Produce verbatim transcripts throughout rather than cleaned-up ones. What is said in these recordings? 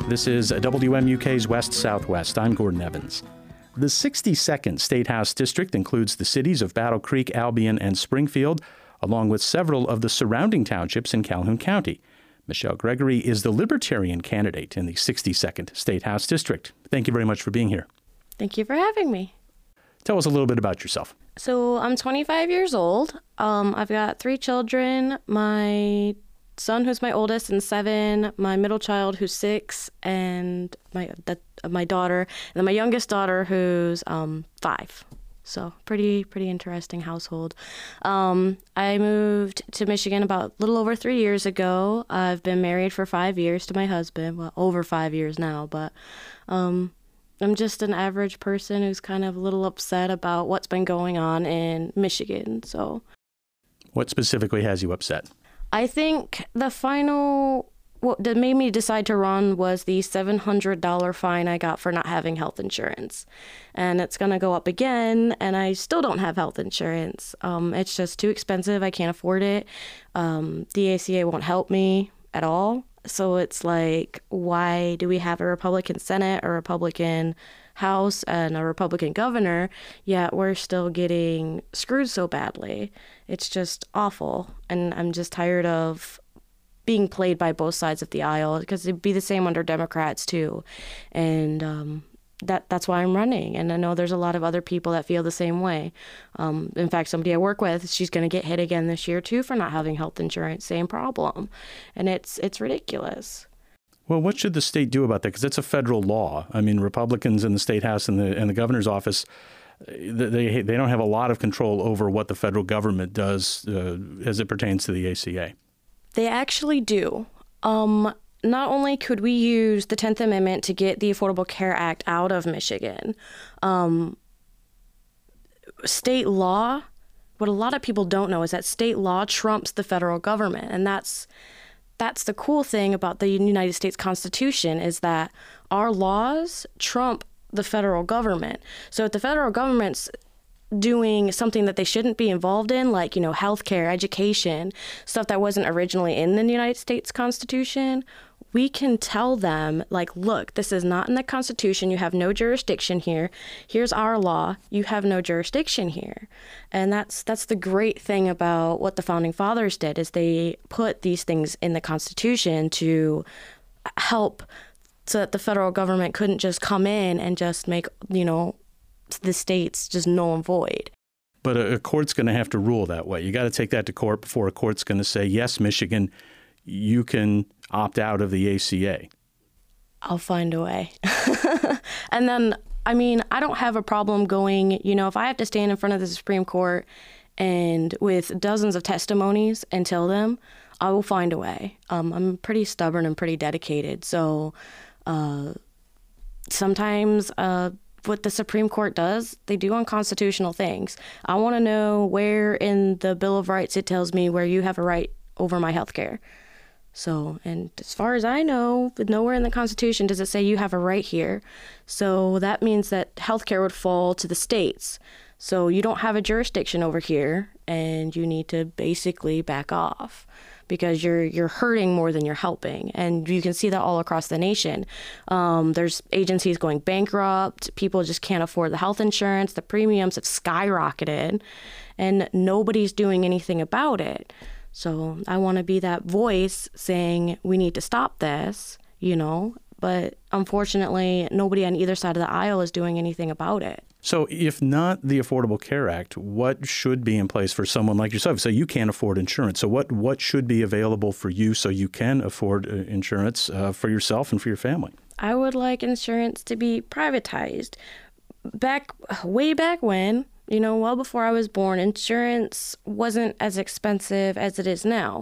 This is W M U K's West Southwest. I'm Gordon Evans. The sixty-second State House District includes the cities of Battle Creek, Albion, and Springfield, along with several of the surrounding townships in Calhoun County. Michelle Gregory is the Libertarian candidate in the sixty-second State House District. Thank you very much for being here. Thank you for having me. Tell us a little bit about yourself. So I'm twenty-five years old. Um, I've got three children. My son, who's my oldest, and seven. My middle child, who's six, and my that, my daughter, and then my youngest daughter, who's um, five. So pretty pretty interesting household. Um, I moved to Michigan about a little over three years ago. I've been married for five years to my husband. Well, over five years now, but. Um, I'm just an average person who's kind of a little upset about what's been going on in Michigan. So, what specifically has you upset? I think the final, what made me decide to run was the seven hundred dollars fine I got for not having health insurance. And it's going to go up again, and I still don't have health insurance. Um, it's just too expensive. I can't afford it. Um, the A C A won't help me at all. So it's like, why do we have a Republican Senate, a Republican House, and a Republican governor, yet we're still getting screwed so badly? It's just awful. And I'm just tired of being played by both sides of the aisle, because it'd be the same under Democrats too. And um, that that's why I'm running. And I know there's a lot of other people that feel the same way. Um, in fact, somebody I work with, she's going to get hit again this year too for not having health insurance. Same problem. And it's it's ridiculous. Well, what should the state do about that? Because it's a federal law. I mean, Republicans in the State House and the and the governor's office, they they don't have a lot of control over what the federal government does uh, as it pertains to the A C A. They actually do. Um, not only could we use the tenth Amendment to get the Affordable Care Act out of Michigan, um, state law, what a lot of people don't know is that state law trumps the federal government. And that's that's the cool thing about the United States Constitution, is that our laws trump the federal government. So if the federal government's doing something that they shouldn't be involved in, like, you know, healthcare, education, stuff that wasn't originally in the United States Constitution, we can tell them, like, look, this is not in the Constitution. You have no jurisdiction here. Here's our law. You have no jurisdiction here. And that's that's the great thing about what the Founding Fathers did, is they put these things in the Constitution to help so that the federal government couldn't just come in and just make, you know, the states just null and void. But a, a court's going to have to rule that way. You got to take that to court before a court's going to say, yes, Michigan, you can opt out of the A C A. I'll find a way. And then, I mean, I don't have a problem going, you know, if I have to stand in front of the Supreme Court and with dozens of testimonies and tell them, I will find a way. Um, I'm pretty stubborn and pretty dedicated. So uh, sometimes uh, what the Supreme Court does, they do unconstitutional things. I want to know where in the Bill of Rights it tells me where you have a right over my health care. So, and as far as I know, nowhere in the Constitution does it say you have a right here. So that means that healthcare would fall to the states. So you don't have a jurisdiction over here, and you need to basically back off, because you're you're hurting more than you're helping. And you can see that all across the nation. Um, there's agencies going bankrupt. People just can't afford the health insurance. The premiums have skyrocketed, and nobody's doing anything about it. So I want to be that voice saying we need to stop this, you know, but unfortunately, nobody on either side of the aisle is doing anything about it. So if not the Affordable Care Act, what should be in place for someone like yourself? So you can't afford insurance. So what, what should be available for you so you can afford uh, insurance uh, for yourself and for your family? I would like insurance to be privatized. Back, way back when, you know, well before I was born, insurance wasn't as expensive as it is now.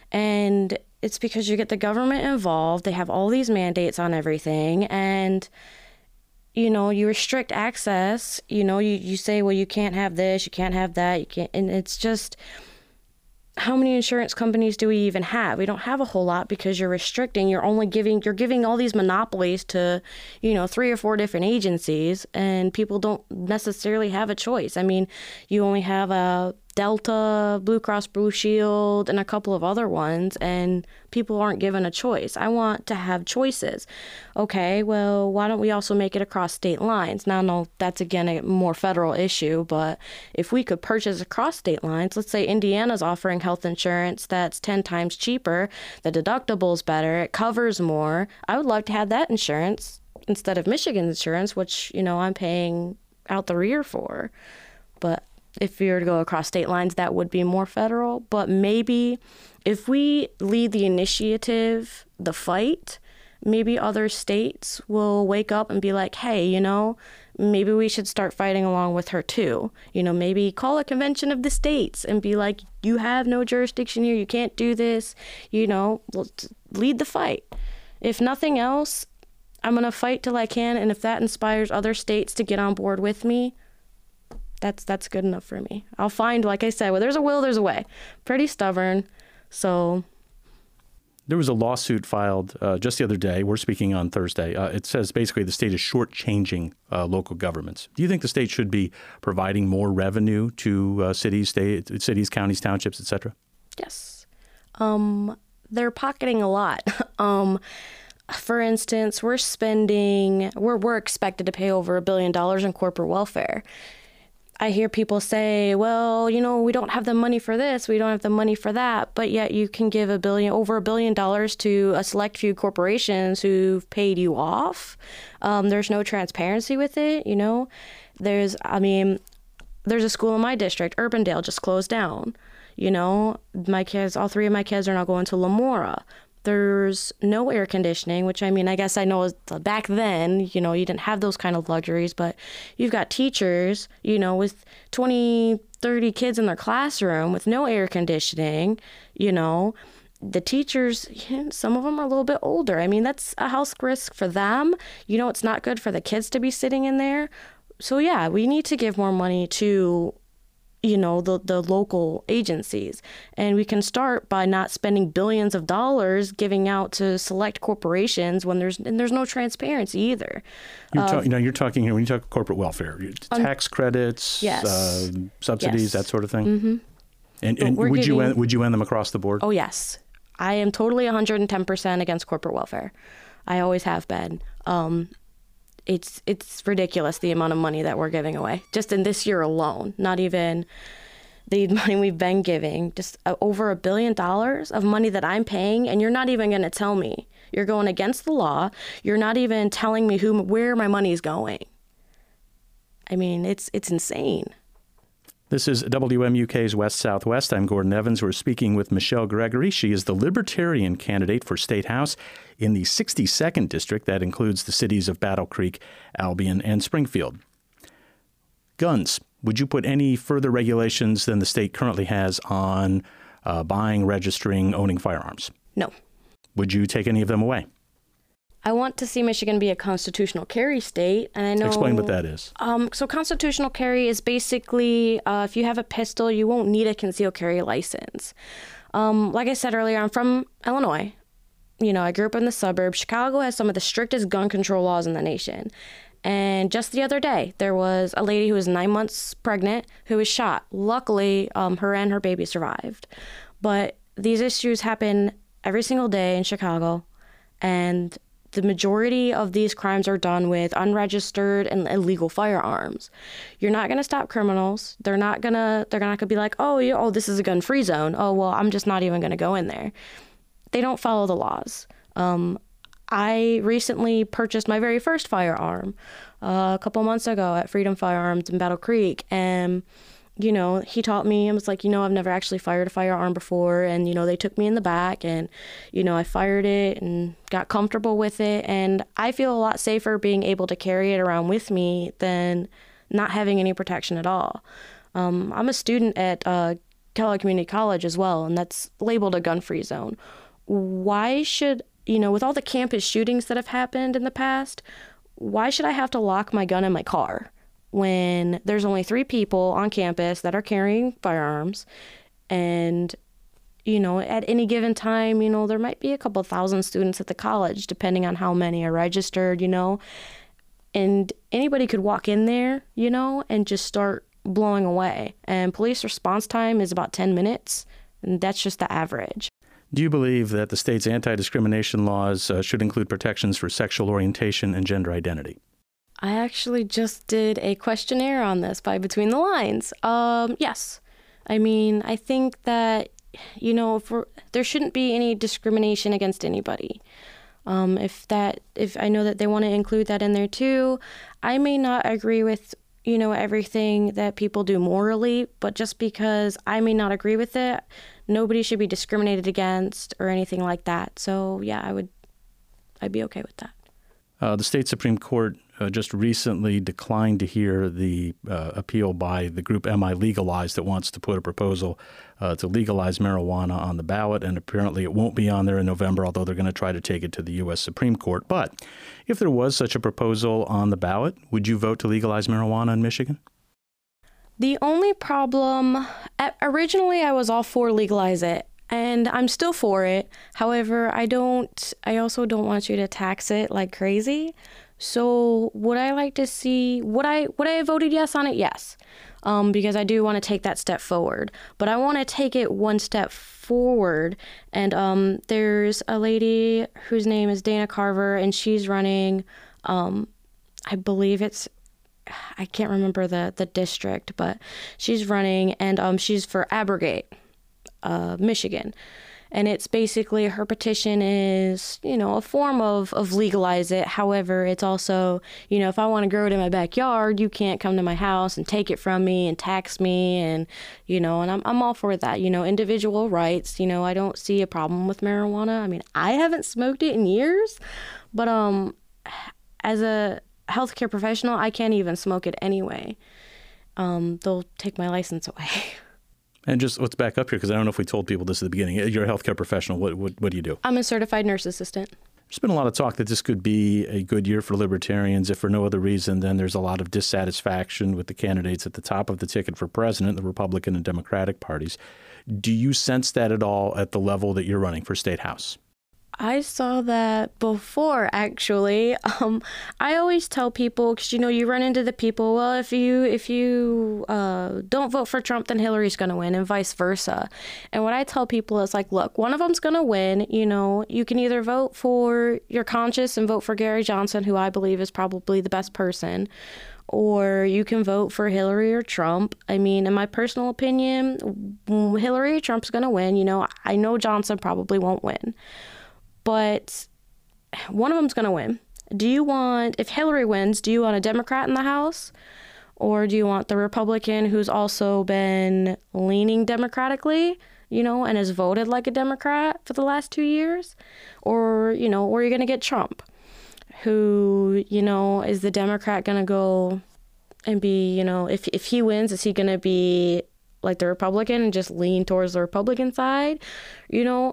And it's because you get the government involved. They have all these mandates on everything. And, you know, you restrict access. You know, you, you say, well, you can't have this, you can't have that. You can't. And it's just, how many insurance companies do we even have? We don't have a whole lot, because you're restricting. You're only giving, you're giving all these monopolies to, you know, three or four different agencies, and people don't necessarily have a choice. I mean, you only have a Delta, Blue Cross Blue Shield, and a couple of other ones, and people aren't given a choice. I want to have choices. Okay, well, why don't we also make it across state lines? Now, no, that's again a more federal issue, but if we could purchase across state lines, let's say Indiana's offering health insurance that's ten times cheaper, the deductible's better, it covers more. I would love to have that insurance instead of Michigan insurance, which, you know, I'm paying out the rear for. But if we were to go across state lines, that would be more federal. But maybe if we lead the initiative, the fight, maybe other states will wake up and be like, hey, you know, maybe we should start fighting along with her too. You know, maybe call a convention of the states and be like, you have no jurisdiction here. You can't do this. You know, lead the fight. If nothing else, I'm going to fight till I can. And if that inspires other states to get on board with me, that's that's good enough for me. I'll find, like I said, where there's a will, there's a way. Pretty stubborn. So there was a lawsuit filed uh, just the other day. We're speaking on Thursday. Uh, it says basically the state is shortchanging uh, local governments. Do you think the state should be providing more revenue to uh, cities, state, cities, counties, townships, et cetera? Yes. Um, they're pocketing a lot. um, for instance, we're spending, we're, we're expected to pay over a billion dollars in corporate welfare. I hear people say, well, you know, we don't have the money for this, we don't have the money for that, but yet you can give a billion, over a billion dollars to a select few corporations who've paid you off. Um, there's no transparency with it, you know. There's, I mean, there's a school in my district, Urbandale, just closed down. You know, my kids, all three of my kids are now going to Lamora. There's no air conditioning, which, I mean, I guess I know back then, you know, you didn't have those kind of luxuries, but you've got teachers, you know, with twenty, thirty kids in their classroom with no air conditioning, you know. The teachers, some of them are a little bit older. I mean, that's a health risk for them. You know, it's not good for the kids to be sitting in there. So, yeah, we need to give more money to, you know, the, the local agencies. And we can start by not spending billions of dollars giving out to select corporations when there's and there's no transparency either. You're, uh, ta- you know, you're talking here when you talk corporate welfare, um, tax credits, yes. uh, subsidies, yes. that sort of thing. Mm-hmm. And, and would giving, you end, would you end them across the board? Oh, yes. I am totally one hundred ten percent against corporate welfare. I always have been. Um, It's it's ridiculous the amount of money that we're giving away just in this year alone. Not even the money we've been giving, just over a billion dollars of money that I'm paying, and you're not even going to tell me. You're going against the law. You're not even telling me who where my money is going. I mean, it's it's insane. This is W M U K's West Southwest. I'm Gordon Evans. We're speaking with Michelle Gregory. She is the Libertarian candidate for State House in the sixty-second District. That includes the cities of Battle Creek, Albion, and Springfield. Guns. Would you put any further regulations than the state currently has on uh, buying, registering, owning firearms? No. Would you take any of them away? I want to see Michigan be a constitutional carry state, and I know. Explain what that is. Um, so constitutional carry is basically uh, if you have a pistol, you won't need a concealed carry license. Um, like I said earlier, I'm from Illinois. You know, I grew up in the suburbs. Chicago has some of the strictest gun control laws in the nation. And just the other day, there was a lady who was nine months pregnant who was shot. Luckily, um, her and her baby survived. But these issues happen every single day in Chicago, and the majority of these crimes are done with unregistered and illegal firearms. You're not going to stop criminals. They're not going to, they're not going to be like, oh, you, oh, this is a gun-free zone. Oh, well, I'm just not even going to go in there. They don't follow the laws. Um, I recently purchased my very first firearm uh, a couple months ago at Freedom Firearms in Battle Creek. And, you know, he taught me, I was like, you know, I've never actually fired a firearm before. And, you know, they took me in the back and, you know, I fired it and got comfortable with it. And I feel a lot safer being able to carry it around with me than not having any protection at all. Um, I'm a student at uh, Kellogg Community College as well, and that's labeled a gun-free zone. Why should, you know, with all the campus shootings that have happened in the past, why should I have to lock my gun in my car when there's only three people on campus that are carrying firearms? And, you know, at any given time, you know, there might be a couple thousand students at the college, depending on how many are registered, you know, and anybody could walk in there, you know, and just start blowing away. And police response time is about ten minutes, and that's just the average. Do you believe that the state's anti-discrimination laws uh, should include protections for sexual orientation and gender identity? I actually just did a questionnaire on this by Between the Lines. Um, yes. I mean, I think that, you know, if we're, there shouldn't be any discrimination against anybody. Um, if that, if I know that they want to include that in there too, I may not agree with, you know, everything that people do morally, but just because I may not agree with it, nobody should be discriminated against or anything like that. So yeah, I would, I'd be okay with that. Uh, the state Supreme Court uh, just recently declined to hear the uh, appeal by the group M I Legalize that wants to put a proposal uh, to legalize marijuana on the ballot, and apparently it won't be on there in November, although they're going to try to take it to the U S Supreme Court. But if there was such a proposal on the ballot, would you vote to legalize marijuana in Michigan? The only problem, originally I was all for legalize it. And I'm still for it. However, I don't, I also don't want you to tax it like crazy. So would I like to see, would I, would I have voted yes on it? Yes. Um, because I do want to take that step forward. But I want to take it one step forward. And um, there's a lady whose name is Dana Carver, and she's running, um, I believe it's, I can't remember the, the district, but she's running, and um, she's for Abrogate. Uh, Michigan. And it's basically, her petition is, you know, a form of, of legalize it. However, it's also, you know, if I want to grow it in my backyard, you can't come to my house and take it from me and tax me. And, you know, and I'm, I'm all for that, you know, individual rights. You know, I don't see a problem with marijuana. I mean, I haven't smoked it in years, but um, as a healthcare professional, I can't even smoke it anyway. Um, they'll take my license away. And just let's back up here, because I don't know if we told people this at the beginning. You're a healthcare professional. What, what what do you do? I'm a certified nurse assistant. There's been a lot of talk that this could be a good year for libertarians, if for no other reason than there's a lot of dissatisfaction with the candidates at the top of the ticket for president, the Republican and Democratic parties. Do you sense that at all at the level that you're running for State House? I saw that before, actually. Um, I always tell people, because, you know, you run into the people, well, if you if you uh, don't vote for Trump, then Hillary's going to win, and vice versa. And what I tell people is, like, look, one of them's going to win. You know, you can either vote for your conscience and vote for Gary Johnson, who I believe is probably the best person, or you can vote for Hillary or Trump. I mean, in my personal opinion, Hillary or Trump's going to win. You know, I know Johnson probably won't win. But one of them's going to win. Do you want, if Hillary wins, do you want a Democrat in the House? Or do you want the Republican who's also been leaning democratically, you know, and has voted like a Democrat for the last two years? Or, you know, or you're going to get Trump, who, you know, is the Democrat going to go and be, you know, if, if he wins, is he going to be like the Republican and just lean towards the Republican side? You know,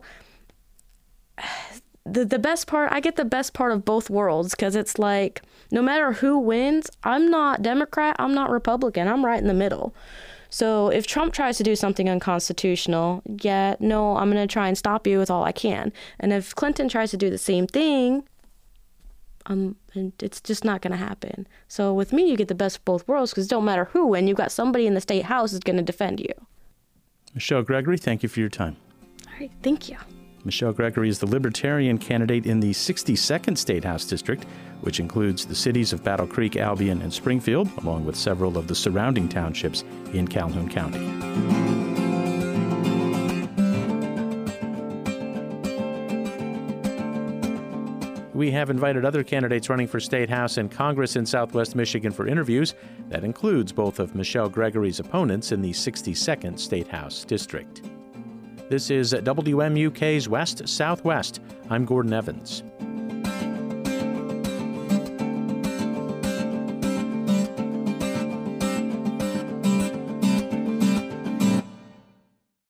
The the best part, I get the best part of both worlds, because it's like, no matter who wins, I'm not Democrat, I'm not Republican, I'm right in the middle. So if Trump tries to do something unconstitutional, yeah, no, I'm going to try and stop you with all I can. And if Clinton tries to do the same thing, um, it's just not going to happen. So with me, you get the best of both worlds, because it don't matter who wins, you've got somebody in the State House who's going to defend you. Michelle Gregory, thank you for your time. All right, thank you. Michelle Gregory is the Libertarian candidate in the sixty-second State House District, which includes the cities of Battle Creek, Albion, and Springfield, along with several of the surrounding townships in Calhoun County. We have invited other candidates running for State House and Congress in Southwest Michigan for interviews. That includes both of Michelle Gregory's opponents in the sixty-second State House District. This is W M U K's West Southwest. I'm Gordon Evans.